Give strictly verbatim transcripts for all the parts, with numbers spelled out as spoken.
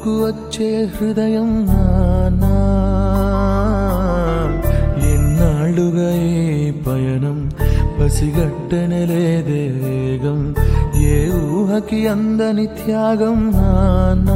కొట్టుకు వచ్చే హృదయం నానా, ఎన్నాళ్ళుగా ఈ పయనం పసిగట్టనలేదే వేగం, ఏ ఊహకి అందని త్యాగం నానా.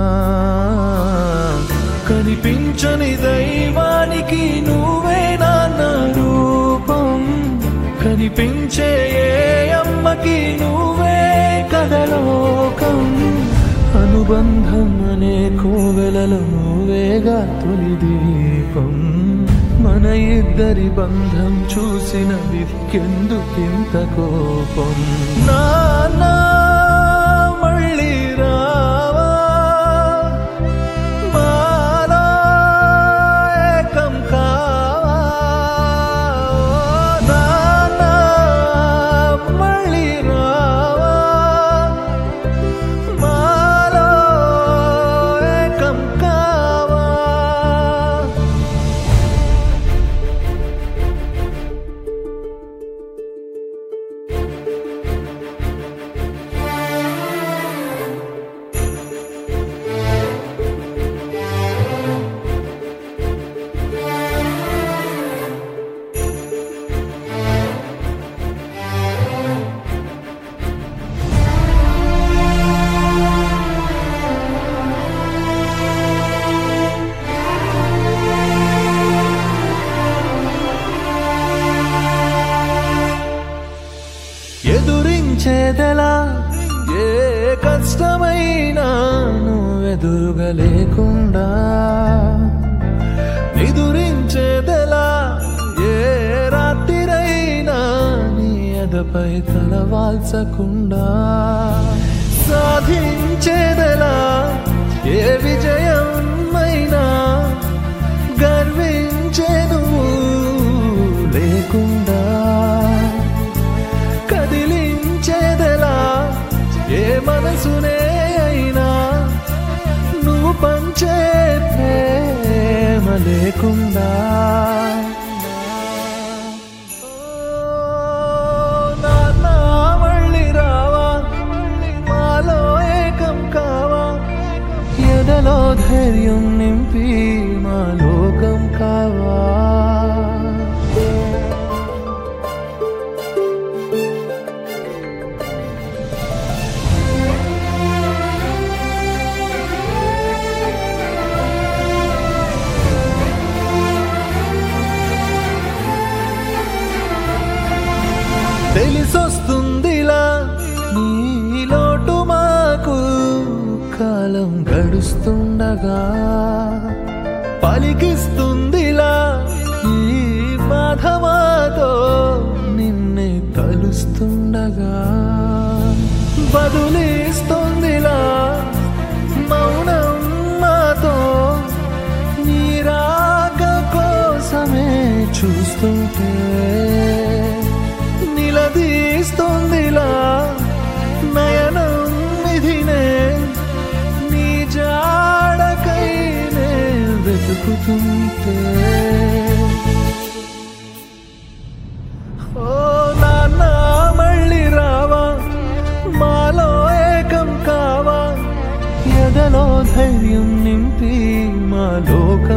కనిపించని దైవానికి నువ్వే నాన్న రూపం, కనిపించే ఏ అమ్మకి నువ్వే కథలోకం. అనుబంధం అనే కోవెలలో నువ్వేగా తొలి దీపం, మన ఇద్దరి బంధం చూసిన వికెందుకింత కోపం. నానా మళ్ళీ రావా, మాలో ఏకం కావా. నానా మళ్ళీ రావా, మాలో ఏకం కావా. ఎదురించేదెలా ఏ కష్టమైనా నువ్వెదురుగా లేకుండా, నిదురించేదెలా ఏ రాత్రిరైనా నీ ఎదపై తలవాల్చకుండా, సాధించేదెలా ఏ విజయమైనా గర్వించే నువ్వు లేకుండా, కదిలించేదెలా ఏ మనసునే అయినా నువ్వు పంచే ప్రేమ లేకుండా. నాన్నా మళ్ళీ రావా, మాలో ఏకం కావా, ఎదలో ధైర్యం నింపి మా లోకం కావా. తెలిసొస్తుందిలా నీ లోటు మాకు, కాలం గడుస్తుండగా పలికిస్తుందిలా ఈ బాధ మాతో నిన్నే తలుస్తుండగా, బదులిస్తుందిలా మౌనం మాతో నీ రాక కోసమే చూస్తుంటే, నిలదీస్తుందిలా నయనం నిధినే నీ జాడకైనే వెతుకుతుంటే. ఓ నాన్న మళ్ళీ రావా, మాలో ఏకం కావా, ఎదలో ధైర్యం నింపి మా లోకం